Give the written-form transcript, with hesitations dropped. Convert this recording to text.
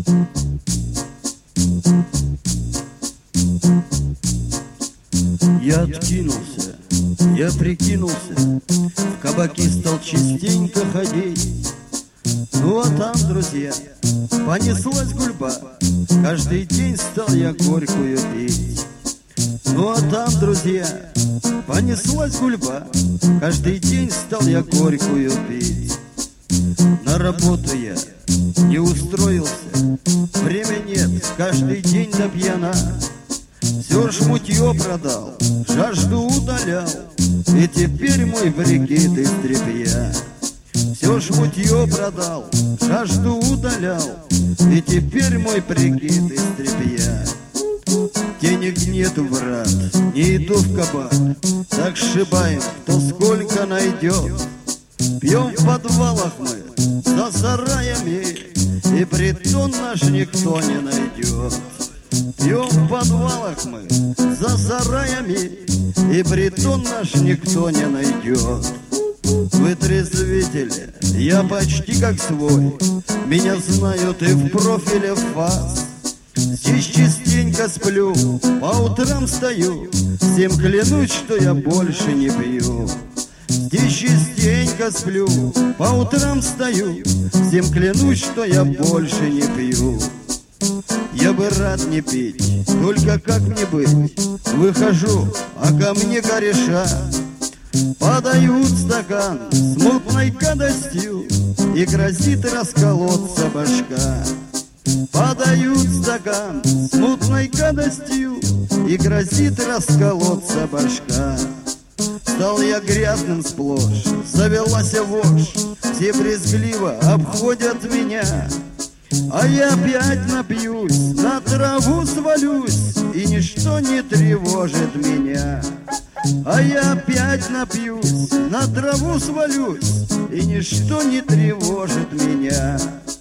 Я откинулся, я прикинулся, в кабаки стал частенько ходить. Ну а там, друзья, понеслась гульба, каждый день стал я горькую пить. Ну а там, друзья, понеслась гульба, каждый день стал я горькую пить. На работу я не устроился, время нет, каждый день до пьяна. Все шмутье продал, жажду удалял, и теперь мой брикет из тряпья. Все шмутье продал, жажду удалял, и теперь мой брикет из тряпья. Денег нету, брат, не иду в кабак, так сшибаем, кто сколько найдет. Пьем в подвалах мы, за сараями, и притон наш никто не найдет. Пьем в подвалах мы, за сараями, и притон наш никто не найдет. Вытрезвители, я почти как свой, меня знают и в профиль, и в фас. Здесь частенько сплю, по утрам встаю, всем клянусь, что я больше не пью. Здесь частенько сплю, по утрам встаю, всем клянусь, что я больше не пью. Я бы рад не пить, только как мне быть? Выхожу, а ко мне кореша подают стакан с мутной гадостью, и грозит расколоться башка. Подают стакан с мутной гадостью, и грозит расколоться башка. Стал я грязным сплошь, завелась вошь, все брезгливо обходят меня. А я опять напьюсь, на траву свалюсь, и ничто не тревожит меня. А я опять напьюсь, на траву свалюсь, и ничто не тревожит меня.